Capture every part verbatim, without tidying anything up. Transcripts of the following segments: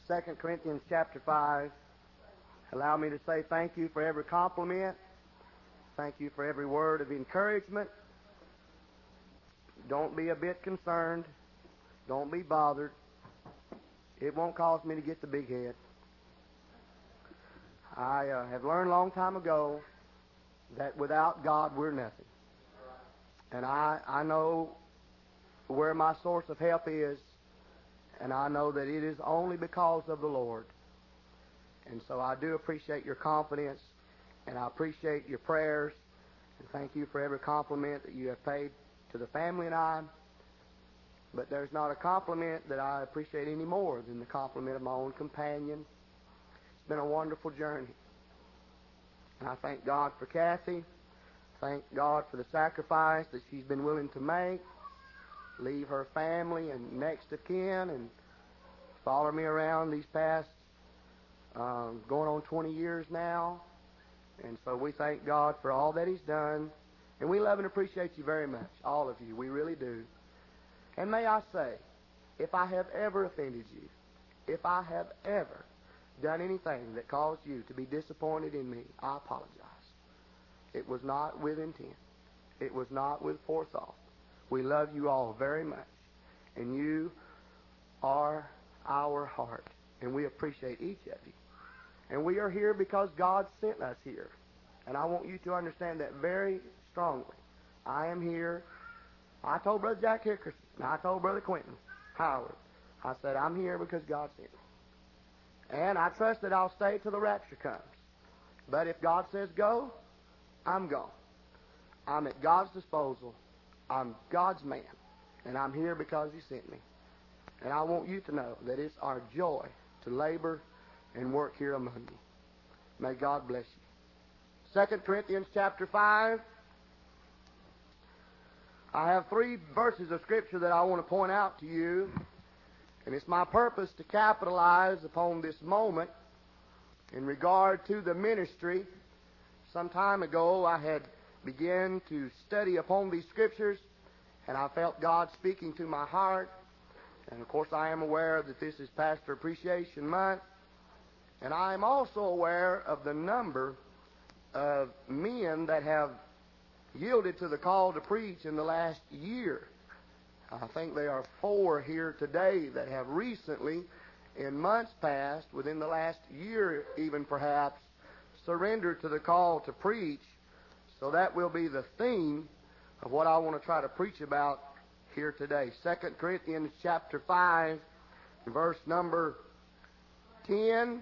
Second Corinthians chapter five. Allow me to say thank you for every compliment. Thank you for every word of encouragement. Don't be a bit concerned. Don't be bothered. It won't cause me to get the big head. I uh, have learned a long time ago that without God we're nothing. And I, I know where my source of help is, and I know that it is only because of the Lord. And so I do appreciate your confidence, and I appreciate your prayers, and thank you for every compliment that you have paid to the family and I. But there's not a compliment that I appreciate any more than the compliment of my own companion. It's been a wonderful journey. And I thank God for Kathy. Thank God for the sacrifice that she's been willing to make. Leave her family and next of kin and follow me around these past um, going on twenty years now. And so we thank God for all that He's done. And we love and appreciate you very much, all of you. We really do. And may I say, if I have ever offended you, if I have ever done anything that caused you to be disappointed in me, I apologize. It was not with intent. It was not with forethought. We love you all very much. And you are our heart. And we appreciate each of you. And we are here because God sent us here. And I want you to understand that very strongly. I am here. I told Brother Jack Hickerson, and I told Brother Quentin Howard, I said, I'm here because God sent me. And I trust that I'll stay till the rapture comes. But if God says go, I'm gone. I'm at God's disposal. I'm God's man. And I'm here because He sent me. And I want you to know that it's our joy to labor and work here among you. May God bless you. Second Corinthians chapter five. I have three verses of Scripture that I want to point out to you. And it's my purpose to capitalize upon this moment in regard to the ministry. Some time ago I had began to study upon these Scriptures, and I felt God speaking to my heart. And of course I am aware that this is Pastor Appreciation Month, and I am also aware of the number of men that have yielded to the call to preach in the last year. I think there are four here today that have recently, in months past, within the last year even perhaps, surrendered to the call to preach. So that will be the theme of what I want to try to preach about here today. Second Corinthians chapter five, verse number ten.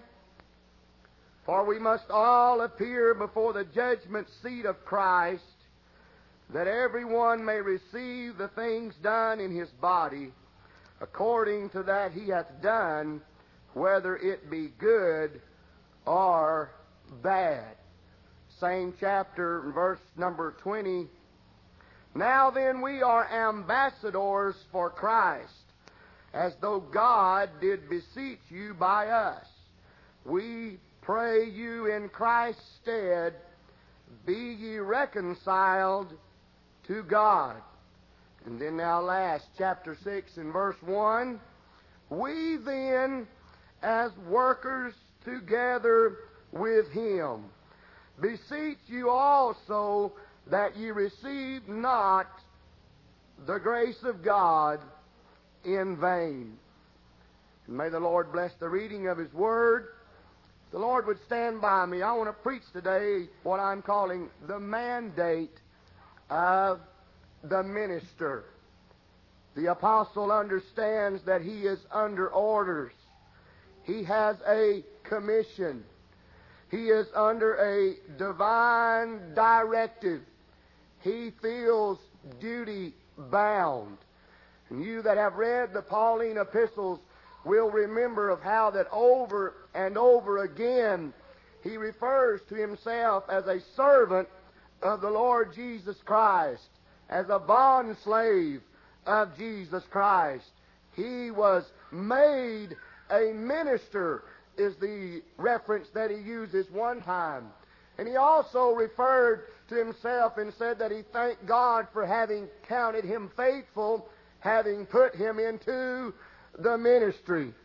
For we must all appear before the judgment seat of Christ, that everyone may receive the things done in his body, according to that he hath done, whether it be good or bad. Same chapter, verse number twenty. Now then we are ambassadors for Christ, as though God did beseech you by us. We pray you in Christ's stead, be ye reconciled to God. And then now last, chapter six and verse one. We then, as workers together with Him, beseech you also that ye receive not the grace of God in vain. And may the Lord bless the reading of His Word. If the Lord would stand by me, I want to preach today what I'm calling the mandate of the minister. The apostle understands that he is under orders. He has a commission. He is under a divine directive. He feels duty bound. And you that have read the Pauline epistles will remember of how that over and over again he refers to himself as a servant of the Lord Jesus Christ, as a bond slave of Jesus Christ. He was made a minister, is the reference that he uses one time. And he also referred to himself and said that he thanked God for having counted him faithful, having put him into the ministry.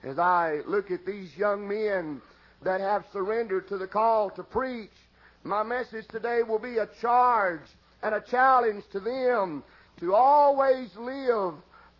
As I look at these young men that have surrendered to the call to preach, my message today will be a charge and a challenge to them to always live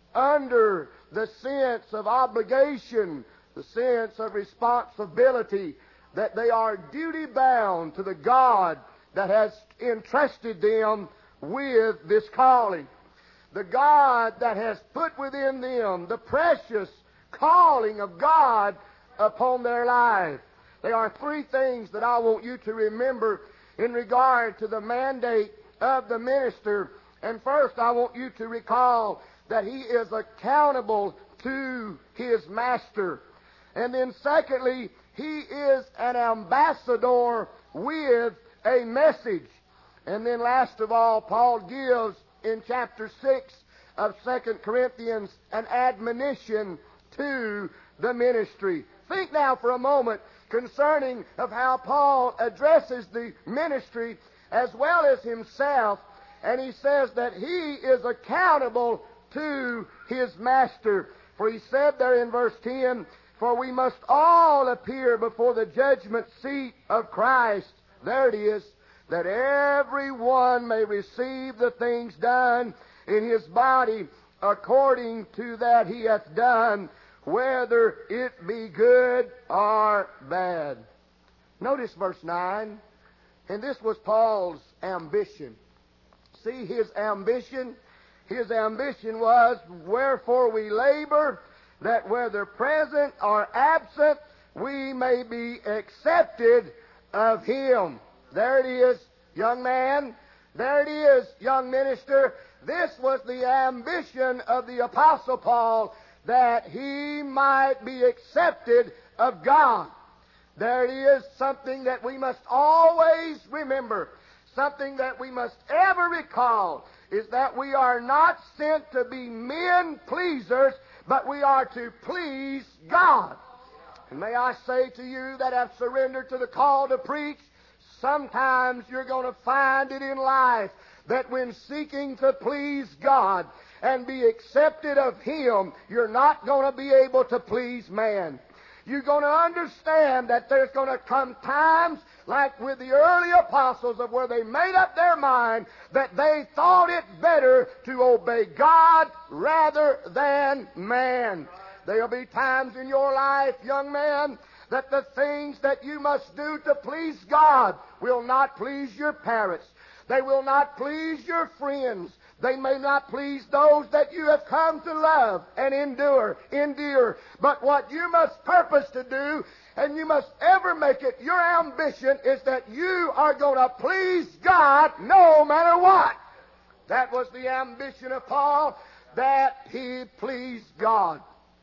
under the sense of obligation, the sense of responsibility, that they are duty-bound to the God that has entrusted them with this calling. The God that has put within them the precious calling of God upon their life. There are three things that I want you to remember in regard to the mandate of the minister. And first, I want you to recall that he is accountable to his master. And then secondly, he is an ambassador with a message. And then last of all, Paul gives in chapter six of Second Corinthians an admonition to the ministry. Think now for a moment concerning of how Paul addresses the ministry as well as himself. And he says that he is accountable to his master. For he said there in verse ten, "For we must all appear before the judgment seat of Christ." There it is. "That every one may receive the things done in his body according to that he hath done, whether it be good or bad." Notice verse nine. And this was Paul's ambition. See, his ambition, his ambition was, "Wherefore we labor, that whether present or absent, we may be accepted of him." There it is, young man. There it is, young minister. This was the ambition of the Apostle Paul, that he might be accepted of God. There it is, something that we must always remember, something that we must ever recall, is that we are not sent to be men pleasers, but we are to please God. And may I say to you that have surrendered to the call to preach, sometimes you're going to find it in life that when seeking to please God and be accepted of Him, you're not going to be able to please man. You're going to understand that there's going to come times, like with the early apostles, of where they made up their mind that they thought it better to obey God rather than man. There'll be times in your life, young man, that the things that you must do to please God will not please your parents. They will not please your friends. They may not please those that you have come to love and endure, endear. But what you must purpose to do, and you must ever make it your ambition, is that you are going to please God no matter what. That was the ambition of Paul, that he pleased God.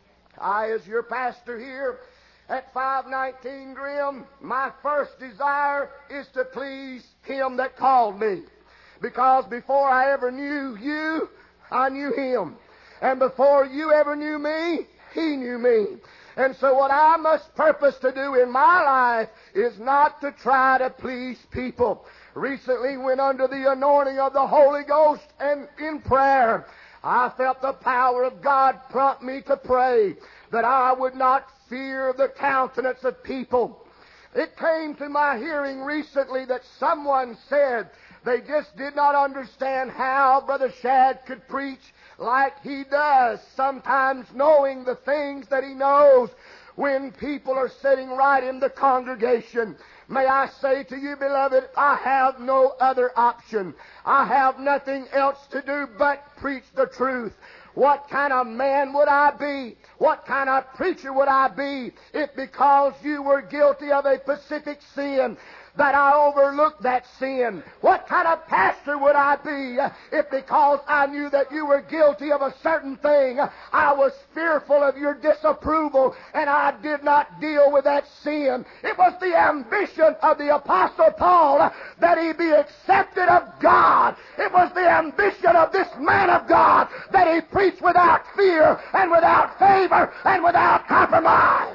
I, as your pastor here at five nineteen Grimm, my first desire is to please Him that called me. Because before I ever knew you, I knew Him. And before you ever knew me, He knew me. And so what I must purpose to do in my life is not to try to please people. Recently, when under the anointing of the Holy Ghost and in prayer, I felt the power of God prompt me to pray that I would not fear the countenance of people. It came to my hearing recently that someone said they just did not understand how Brother Shad could preach like he does, sometimes knowing the things that he knows when people are sitting right in the congregation. May I say to you, beloved, I have no other option. I have nothing else to do but preach the truth. What kind of man would I be? What kind of preacher would I be if because you were guilty of a specific sin that I overlooked that sin? What kind of pastor would I be if because I knew that you were guilty of a certain thing, I was fearful of your disapproval and I did not deal with that sin? It was the ambition of the Apostle Paul that he be accepted of God. It was the ambition of this man of God that he preached without fear and without favor and without compromise.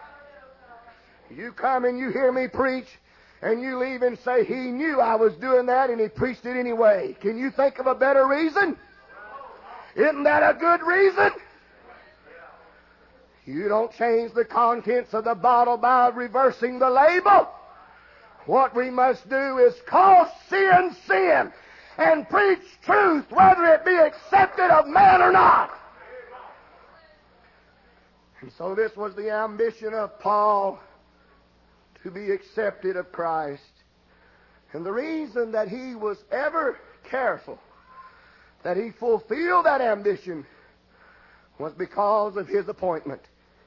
You come and you hear me preach, and you leave and say, he knew I was doing that and he preached it anyway. Can you think of a better reason? Isn't that a good reason? You don't change the contents of the bottle by reversing the label. What we must do is call sin sin and preach truth, whether it be accepted of man or not. And so this was the ambition of Paul, to be accepted of Christ. And the reason that he was ever careful that he fulfilled that ambition was because of his appointment.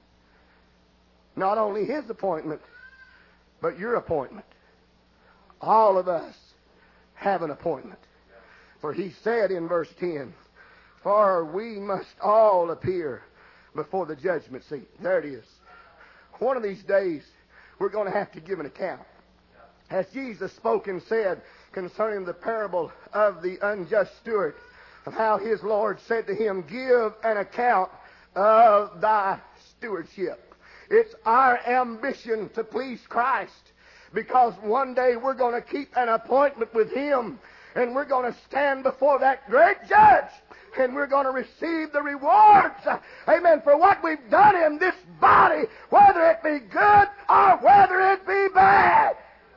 Not only his appointment, but your appointment. All of us have an appointment. For he said in verse ten, for we must all appear before the judgment seat. There it is. One of these days, we're going to have to give an account. As Jesus spoke and said concerning the parable of the unjust steward, of how his Lord said to him, give an account of thy stewardship. It's our ambition to please Christ, because one day we're going to keep an appointment with him, and we're going to stand before that great judge, and we're going to receive the rewards, amen, for what we've done in this body, whether it be good or whether it be bad.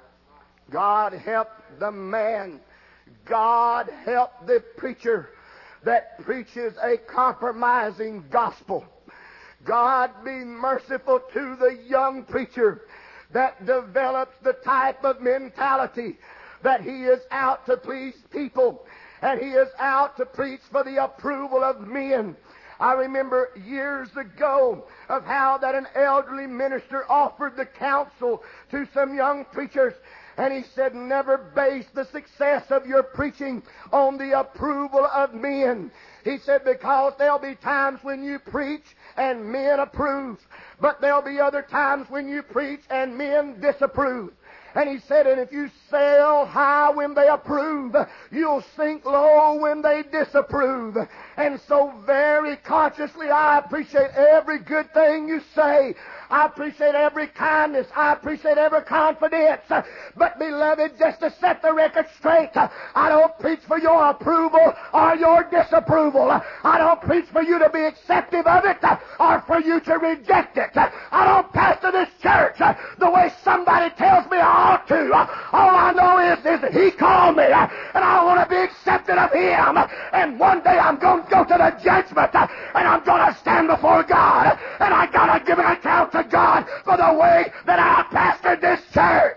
God help the man. God help the preacher that preaches a compromising gospel. God be merciful to the young preacher that develops the type of mentality that he is out to please people, and he is out to preach for the approval of men. I remember years ago of how that an elderly minister offered the counsel to some young preachers, and he said, never base the success of your preaching on the approval of men. He said, because there'll be times when you preach and men approve, but there'll be other times when you preach and men disapprove. And he said, and if you sail high when they approve, you'll sink low when they disapprove. And so very consciously, I appreciate every good thing you say. I appreciate every kindness. I appreciate every confidence. But beloved, just to set the record straight, I don't preach for your approval or your disapproval. I don't preach for you to be acceptive of it or for you to reject it. I don't pastor this church the way somebody tells me I ought to. All I know is, is that he called me, and I want to be accepted of him. And one day I'm going to go to the judgment, and I'm going to stand before God, and I got to give an account to God for the way that I pastored this church.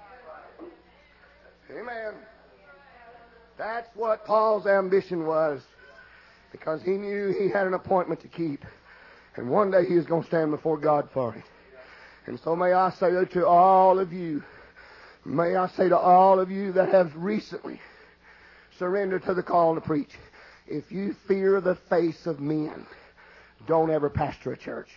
Amen. That's what Paul's ambition was, because he knew he had an appointment to keep, and one day he was going to stand before God for it. And so may I say to all of you, may I say to all of you that have recently surrendered to the call to preach, if you fear the face of men, don't ever pastor a church.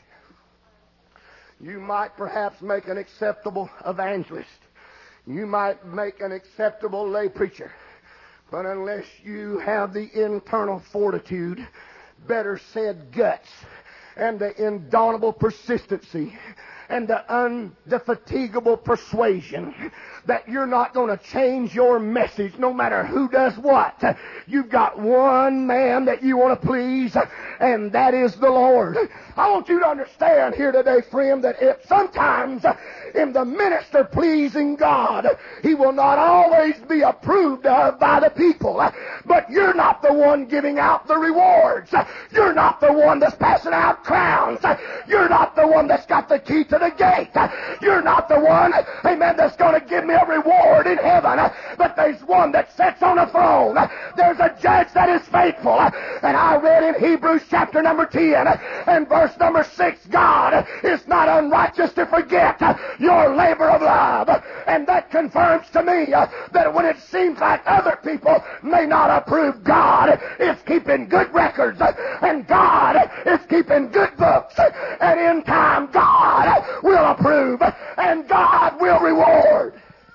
You might perhaps make an acceptable evangelist. You might make an acceptable lay preacher. But unless you have the internal fortitude, better said guts, and the indomitable persistency, and the indefatigable persuasion that you're not going to change your message no matter who does what. You've got one man that you want to please, and that is the Lord. I want you to understand here today, friend, that if sometimes in the minister pleasing God, he will not always be approved of by the people. But you're not the one giving out the rewards. You're not the one that's passing out crowns. You're not the one that's got the key to the gate. You're not the one, amen, that's going to give me a reward in heaven. But there's one that sits on a throne. There's a judge that is faithful. And I read in Hebrews chapter number ten and verse number six, God is not unrighteous to forget your labor of love. And that confirms to me that when it seems like other people may not approve, God is keeping good records, and God is keeping good books, and in time God will approve, and God will reward.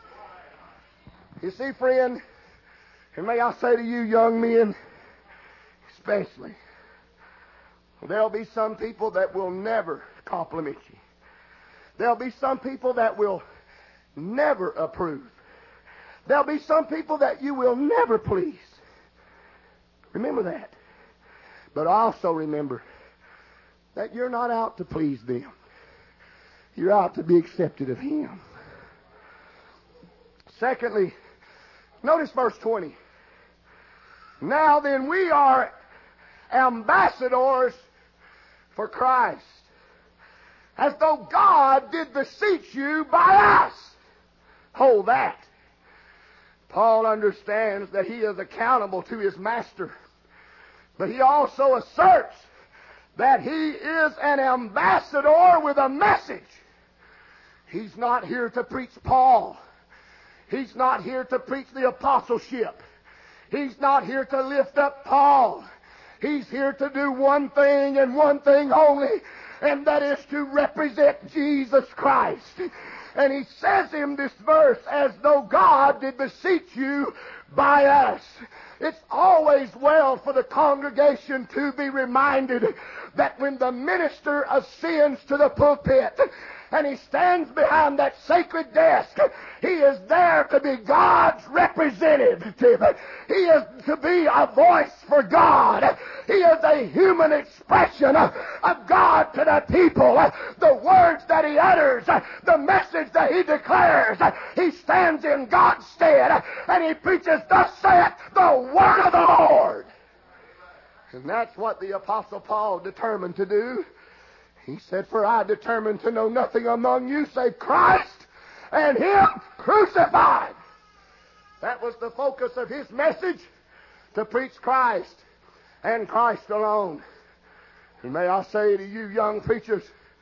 You see, friend, and may I say to you young men especially, there'll be some people that will never compliment you. There'll be some people that will never approve. There'll be some people that you will never please. Remember that. But also remember that you're not out to please them. You're out to be accepted of Him. Secondly, notice verse twenty. Now then, we are ambassadors for Christ, as though God did beseech you by us. Hold that. Paul understands that he is accountable to his master, but he also asserts that he is an ambassador with a message. He's not here to preach Paul. He's not here to preach the apostleship. He's not here to lift up Paul. He's here to do one thing and one thing only, and that is to represent Jesus Christ. And he says in this verse, as though God did beseech you by us. It's always well for the congregation to be reminded that when the minister ascends to the pulpit and he stands behind that sacred desk, he is there to be God's representative. He is to be a voice for God. He is a human expression of God to the people. The words that he utters, the message that he declares, he stands in God's stead and he preaches, thus saith the word of the Lord. And that's what the Apostle Paul determined to do. He said, for I determined to know nothing among you save Christ and Him crucified. That was the focus of his message, to preach Christ and Christ alone. And may I say to you young preachers,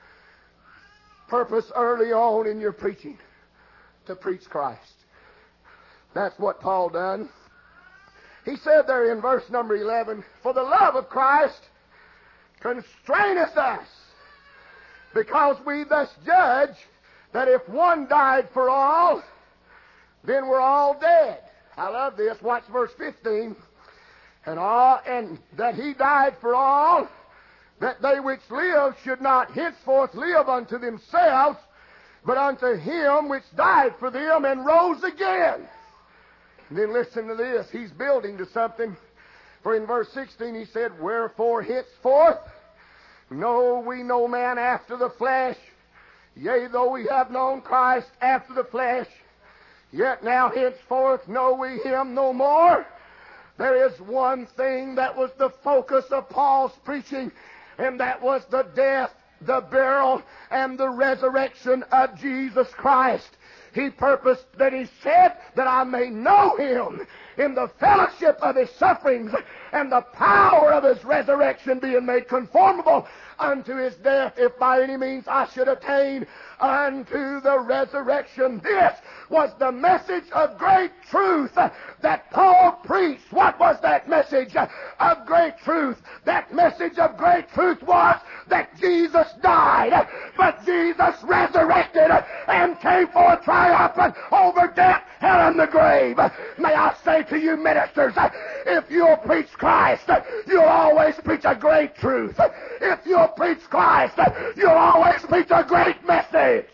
purpose early on in your preaching to preach Christ. That's what Paul done. He said there in verse number eleven, for the love of Christ constraineth us, because we thus judge that if one died for all, then we're all dead. I love this. Watch verse fifteen. And all, and that He died for all, that they which live should not henceforth live unto themselves, but unto Him which died for them and rose again. And then listen to this. He's building to something. For in verse sixteen he said, wherefore henceforth know we no man after the flesh. Yea, though we have known Christ after the flesh, yet now henceforth know we Him no more. There is one thing that was the focus of Paul's preaching, and that was the death, the burial, and the resurrection of Jesus Christ. He purposed that he said that I may know Him in the fellowship of His sufferings and the power of His resurrection, being made conformable unto His death, if by any means I should attain unto the resurrection. This was the message of great truth that Paul preached. What was that message of great truth? That message of great truth was that Jesus died, but Jesus resurrected and came forth triumphant over death, hell, and the grave. May I say to you ministers, if you'll preach Christ, you'll always preach a great truth. If you'll preach Christ, you'll always preach a great message.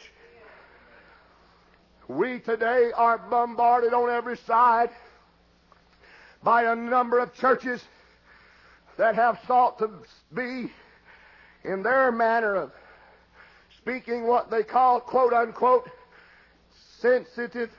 We today are bombarded on every side by a number of churches that have sought to be, in their manner of speaking, what they call, quote unquote, sensitive,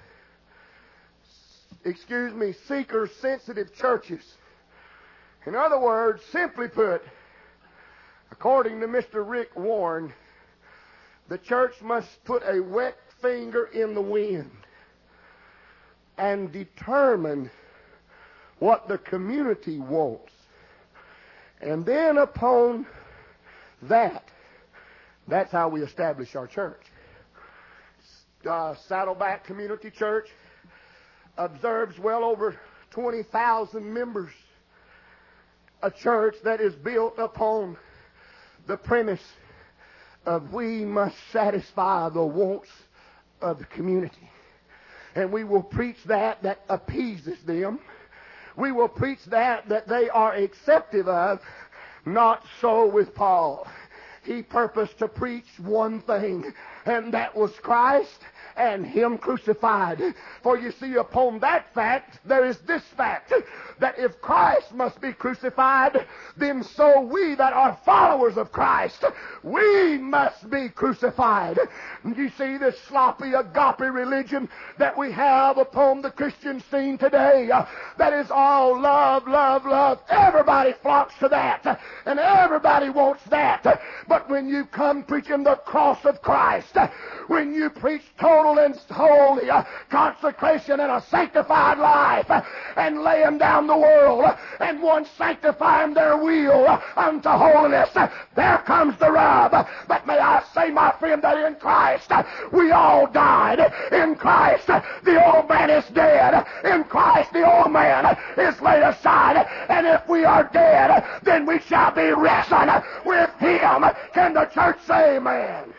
excuse me, seeker-sensitive churches. In other words, simply put, according to Mister Rick Warren, the church must put a wet finger in the wind and determine what the community wants. And then upon that, that's how we establish our church. Uh, Saddleback Community Church observes well over twenty thousand members. A church that is built upon the premise of we must satisfy the wants of the community. And we will preach that that appeases them. We will preach that that they are acceptive of. Not so with Paul. He purposed to preach one thing, and that was Christ and Him crucified. For you see, upon that fact, there is this fact, that if Christ must be crucified, then so we that are followers of Christ, we must be crucified. You see, this sloppy agape religion that we have upon the Christian scene today, uh, that is all love, love, love. Everybody flocks to that, and everybody wants that. But when you come preaching the cross of Christ, when you preach total and holy uh, consecration and a sanctified life, uh, and laying down the world, uh, and one sanctifying their will uh, unto holiness, uh, there comes the rub. But may I say, my friend, that in Christ uh, we all died. In Christ uh, the old man is dead. In Christ the old man uh, is laid aside. And if we are dead, uh, then we shall be risen uh, with Him. Can the church say amen?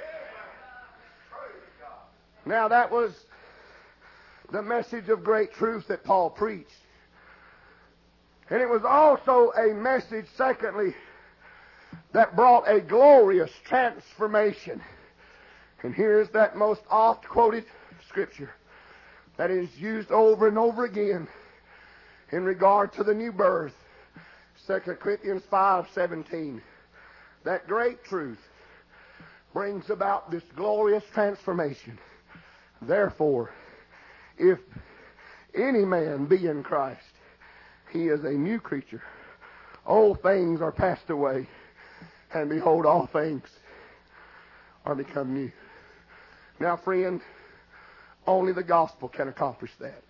Now that was the message of great truth that Paul preached. And it was also a message, secondly, that brought a glorious transformation. And here's that most oft quoted scripture that is used over and over again in regard to the new birth. Second Corinthians five seventeen. That great truth brings about this glorious transformation. Therefore, if any man be in Christ, he is a new creature. Old things are passed away, and behold, all things are become new. Now, friend, only the gospel can accomplish that.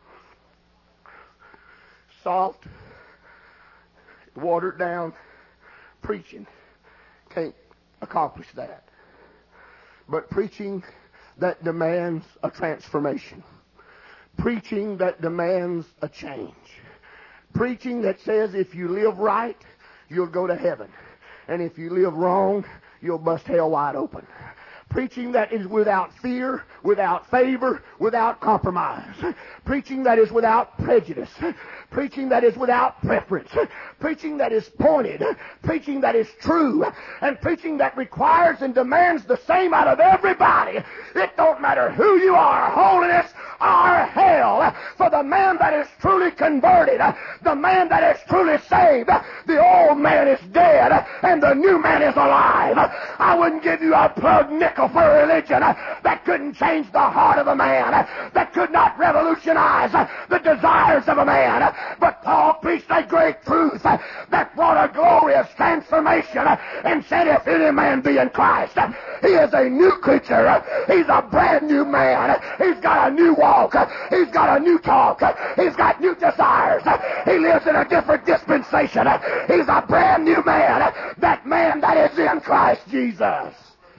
Soft, watered down preaching can't accomplish that. But preaching that demands a transformation. Preaching that demands a change. Preaching that says if you live right, you'll go to heaven. And if you live wrong, you'll bust hell wide open. Preaching that is without fear, without favor, without compromise. Preaching that is without prejudice. Preaching that is without preference. Preaching that is pointed. Preaching that is true. And preaching that requires and demands the same out of everybody. It don't matter who you are, holiness or hell. For the man that is truly converted, the man that is truly saved, the old man is dead and the new man is alive. I wouldn't give you a plug nickel for a religion that couldn't change the heart of a man, that could not revolutionize the desires of a man. But Paul preached a great truth that brought a glorious transformation and said, if any man be in Christ, he is a new creature. He's a brand new man. He's got a new walk. He's got a new talk. He's got new desires. He lives in a different dispensation. He's a brand new man. That man that is in Christ Jesus.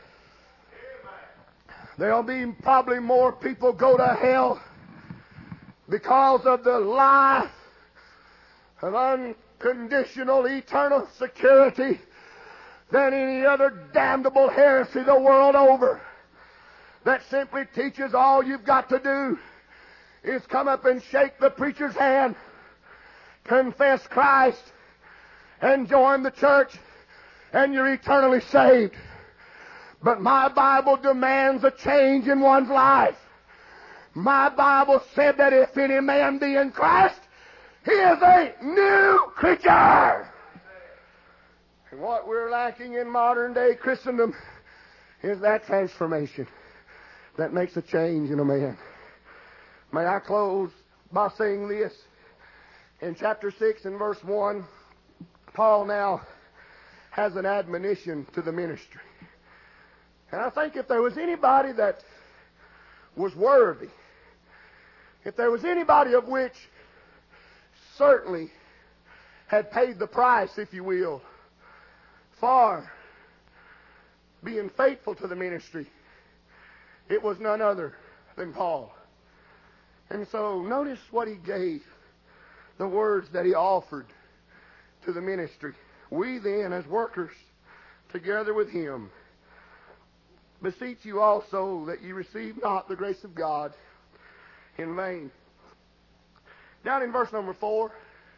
There'll be probably more people go to hell because of the lie of unconditional eternal security than any other damnable heresy the world over that simply teaches all you've got to do is come up and shake the preacher's hand, confess Christ, and join the church, and you're eternally saved. But my Bible demands a change in one's life. My Bible said that if any man be in Christ, he is a new creature. And what we're lacking in modern day Christendom is that transformation that makes a change in a man. May I close by saying this. In chapter six and verse one, Paul now has an admonition to the ministry. And I think if there was anybody that was worthy, if there was anybody of which certainly had paid the price, if you will, for being faithful to the ministry, it was none other than Paul. And so notice what he gave, the words that he offered to the ministry. We then, as workers, together with him, beseech you also that ye receive not the grace of God in vain. Down in verse number four,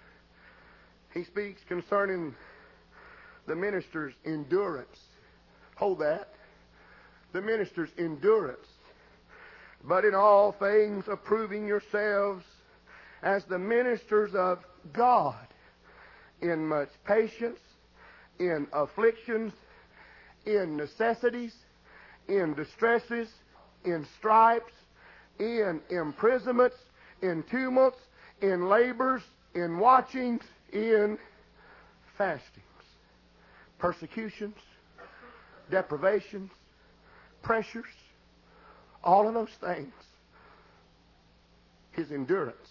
he speaks concerning the minister's endurance Hold that. The minister's endurance. But in all things approving yourselves as the ministers of God, in much patience, in afflictions, in necessities, in distresses, in stripes, in imprisonments, in tumults, in labors, in watchings, in fastings, persecutions, deprivations, pressures, all of those things. His endurance.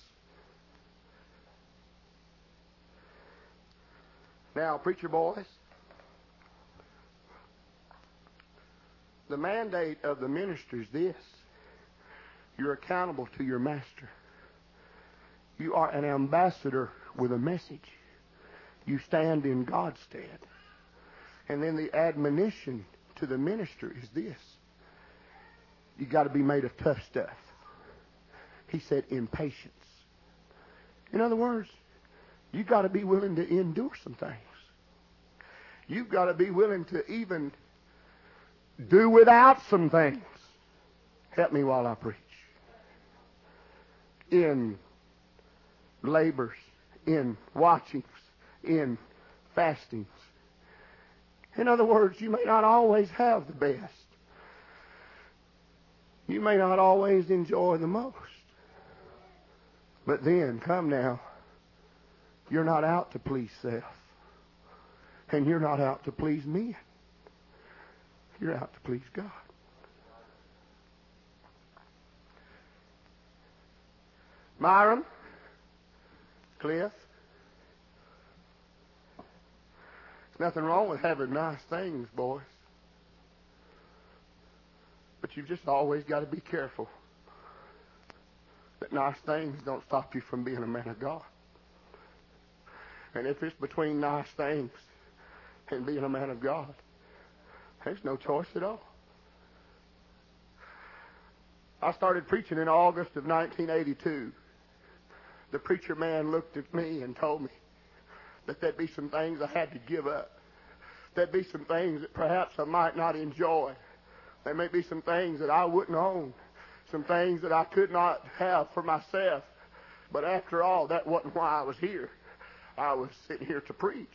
Now, preacher boys, the mandate of the ministry is this. You're accountable to your master. You are an ambassador with a message. You stand in God's stead. And then the admonition to the minister is this. You got to be made of tough stuff. He said in patience. In other words, you got to be willing to endure some things. You've got to be willing to even do without some things. Help me while I preach. In labors, in watchings, in fastings. In other words, you may not always have the best. You may not always enjoy the most. But then, come now, you're not out to please self. And you're not out to please men. You're out to please God. Myron, Cliff, there's nothing wrong with having nice things, boys. But you've just always got to be careful that nice things don't stop you from being a man of God. And if it's between nice things and being a man of God, there's no choice at all. I started preaching in August of nineteen eighty-two. The preacher man looked at me and told me that there'd be some things I had to give up. There'd be some things that perhaps I might not enjoy. There may be some things that I wouldn't own. Some things that I could not have for myself. But after all, that wasn't why I was here. I was sitting here to preach.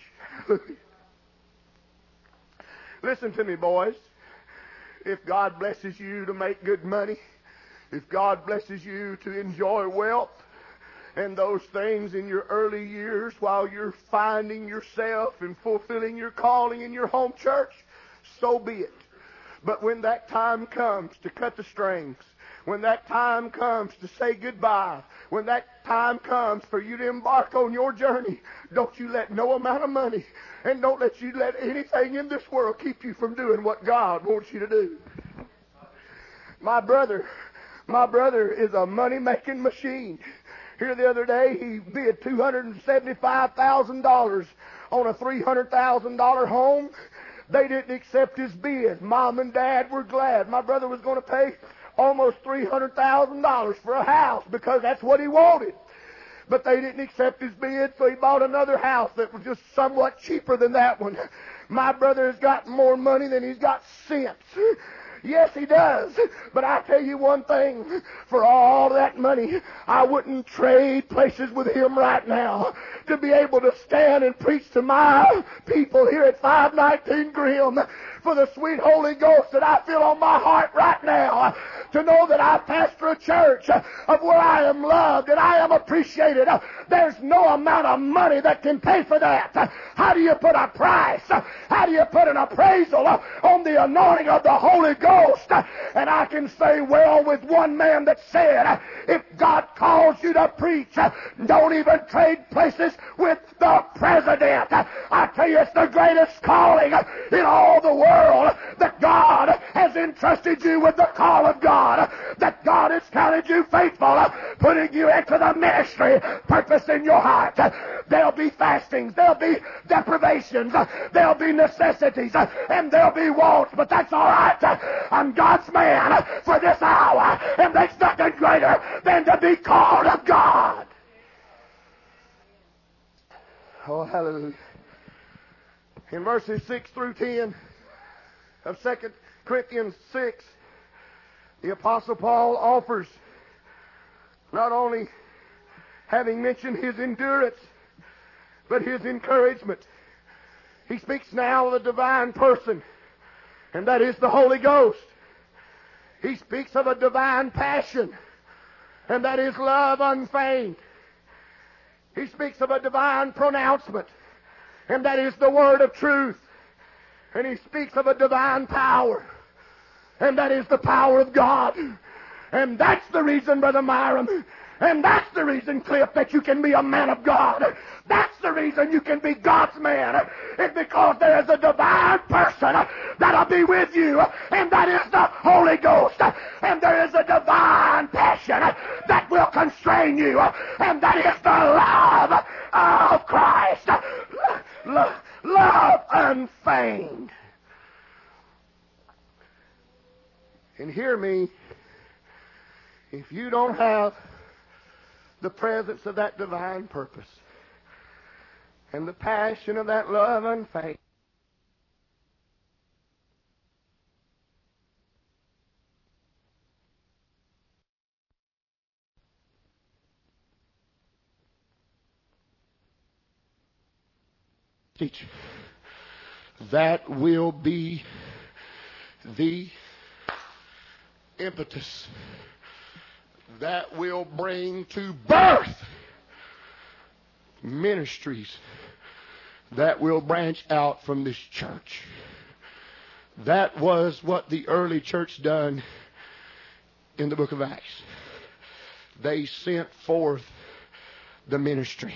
Listen to me, boys. If God blesses you to make good money, if God blesses you to enjoy wealth and those things in your early years while you're finding yourself and fulfilling your calling in your home church, so be it. But when that time comes to cut the strings, when that time comes to say goodbye, when that time comes for you to embark on your journey, don't you let no amount of money and don't let you let anything in this world keep you from doing what God wants you to do. My brother, my brother is a money-making machine. Here the other day, he bid two hundred seventy-five thousand dollars on a three hundred thousand dollars home. They didn't accept his bid. Mom and Dad were glad. My brother was going to pay almost three hundred thousand dollars for a house because that's what he wanted. But they didn't accept his bid, so he bought another house that was just somewhat cheaper than that one. My brother has got more money than he's got sense. Yes, he does. But I tell you one thing, for all that money, I wouldn't trade places with him right now to be able to stand and preach to my people here at five nineteen Grimm for the sweet Holy Ghost that I feel on my heart right now. To know that I pastor a church of where I am loved and I am appreciated. There's no amount of money that can pay for that. How do you put a price? How do you put an appraisal on the anointing of the Holy Ghost? And I can say well with one man that said, if God calls you to preach, don't even trade places with the president. I tell you, it's the greatest calling in all the world that God has entrusted you with the call of God. That God has counted you faithful, putting you into the ministry, purpose in your heart. There'll be fastings, there'll be deprivations, there'll be necessities, and there'll be wants, but that's all right. I'm God's man for this hour, and there's nothing greater than to be called of God. Oh, hallelujah. In verses six through ten of Second Corinthians six, the Apostle Paul offers, not only having mentioned his endurance, but his encouragement. He speaks now of a divine person, and that is the Holy Ghost. He speaks of a divine passion, and that is love unfeigned. He speaks of a divine pronouncement, and that is the word of truth. And he speaks of a divine power, and that is the power of God. And that's the reason, Brother Myron, and that's the reason, Cliff, that you can be a man of God. That's the reason you can be God's man. It's because there is a divine person that'll be with you, and that is the Holy Ghost. And there is a divine passion that will constrain you, and that is the love of Christ. Love, love unfeigned. And hear me, if you don't have the presence of that divine purpose and the passion of that love unfeigned, teach, that will be the impetus that will bring to birth ministries that will branch out from this church. That was what the early church done in the book of Acts. They sent forth the ministry.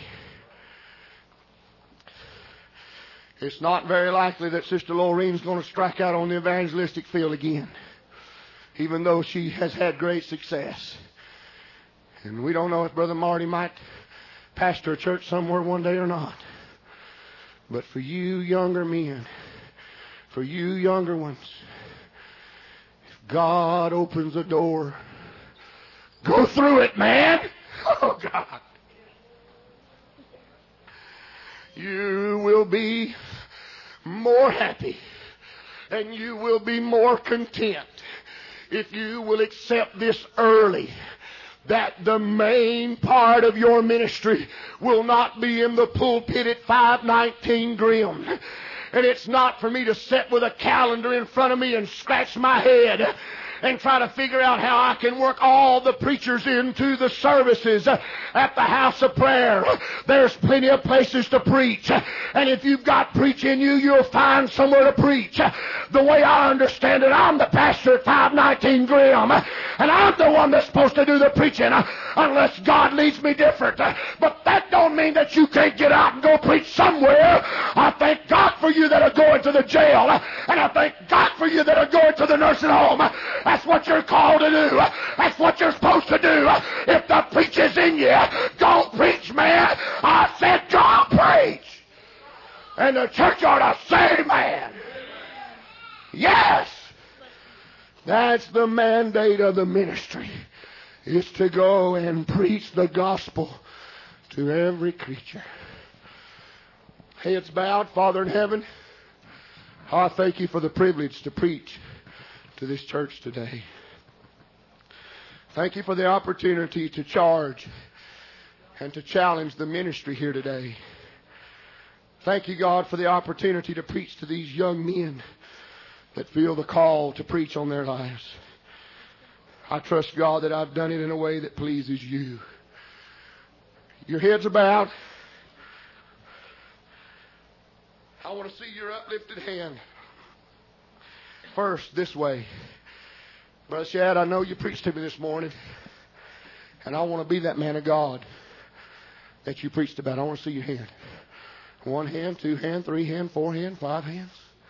It's not very likely that Sister Lorraine's going to strike out on the evangelistic field again, even though she has had great success. And we don't know if Brother Marty might pastor a church somewhere one day or not. But for you younger men, for you younger ones, if God opens a door, go through it, man. Oh, God. You will be more happy and you will be more content if you will accept this early, that the main part of your ministry will not be in the pulpit at five nineteen Grimm. And it's not for me to sit with a calendar in front of me and scratch my head and try to figure out how I can work all the preachers into the services at the house of prayer. There's plenty of places to preach. And if you've got preach in you, you'll find somewhere to preach. The way I understand it, I'm the pastor at five nineteen Grimm. And I'm the one that's supposed to do the preaching unless God leads me different. But that don't mean that you can't get out and go preach somewhere. I thank God for you that are going to the jail. And I thank God for you that are going to the nursing home. That's what you're called to do. That's what you're supposed to do. If the preach is in you, don't preach, man. I said don't preach. And the church ought to say, man. Yes. That's the mandate of the ministry, is to go and preach the gospel to every creature. Heads bowed, Father in heaven, I thank you for the privilege to preach to this church today. Thank you for the opportunity to charge and to challenge the ministry here today. Thank you, God, for the opportunity to preach to these young men that feel the call to preach on their lives. I trust, God, that I've done it in a way that pleases you. Your heads are bowed. I want to see your uplifted hand. First, this way. Brother Shad, I know you preached to me this morning, and I want to be that man of God that you preached about. I want to see your hand. One hand, two hand, three hand, four hand, five hands.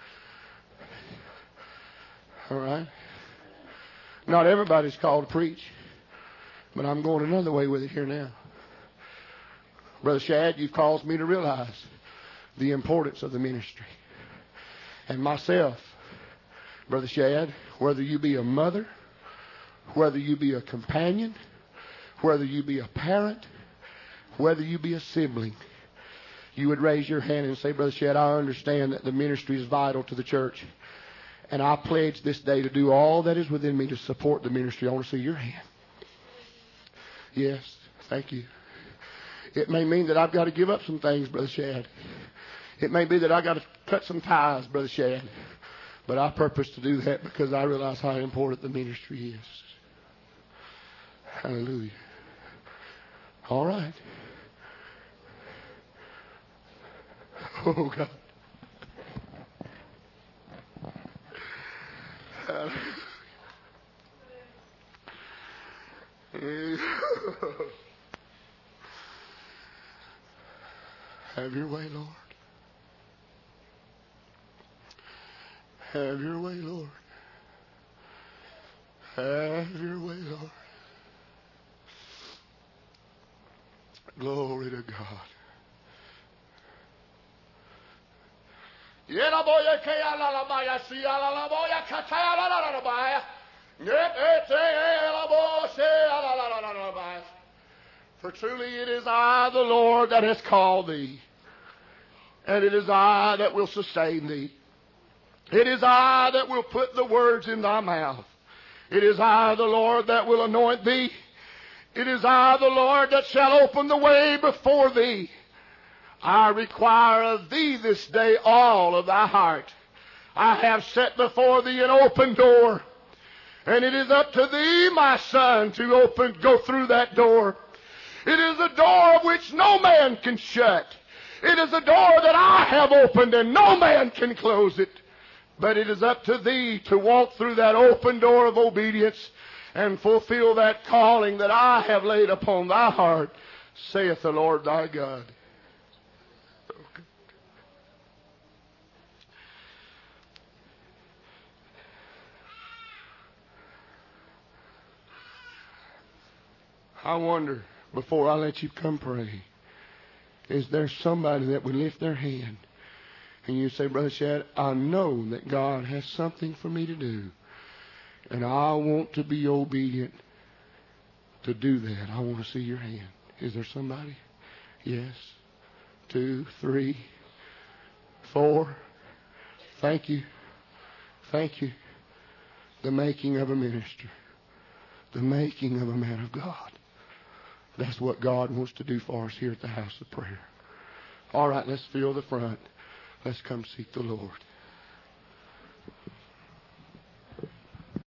All right. Not everybody's called to preach, but I'm going another way with it here now. Brother Shad, you've caused me to realize the importance of the ministry. And myself, Brother Shad, whether you be a mother, whether you be a companion, whether you be a parent, whether you be a sibling, you would raise your hand and say, Brother Shad, I understand that the ministry is vital to the church. And I pledge this day to do all that is within me to support the ministry. I want to see your hand. Yes, thank you. It may mean that I've got to give up some things, Brother Shad. It may be that I've got to cut some ties, Brother Shad. But I purpose to do that because I realize how important the ministry is. Hallelujah. All right. Oh, God. Have your way, Lord. Have your way, Lord. Have your way, Lord. Glory to God. For truly it is I, the Lord, that has called thee, and it is I that will sustain thee. It is I that will put the words in thy mouth. It is I, the Lord, that will anoint thee. It is I, the Lord, that shall open the way before thee. I require of thee this day all of thy heart. I have set before thee an open door, and it is up to thee, my son, to open, go through that door. It is a door of which no man can shut. It is a door that I have opened, and no man can close it. But it is up to thee to walk through that open door of obedience and fulfill that calling that I have laid upon thy heart, saith the Lord thy God. I wonder, before I let you come pray, is there somebody that would lift their hand and you say, Brother Shad, I know that God has something for me to do, and I want to be obedient to do that. I want to see your hand. Is there somebody? Yes. Two, three, four. Thank you. Thank you. The making of a minister. The making of a man of God. That's what God wants to do for us here at the house of prayer. All right, let's fill the front. Let's come seek the Lord.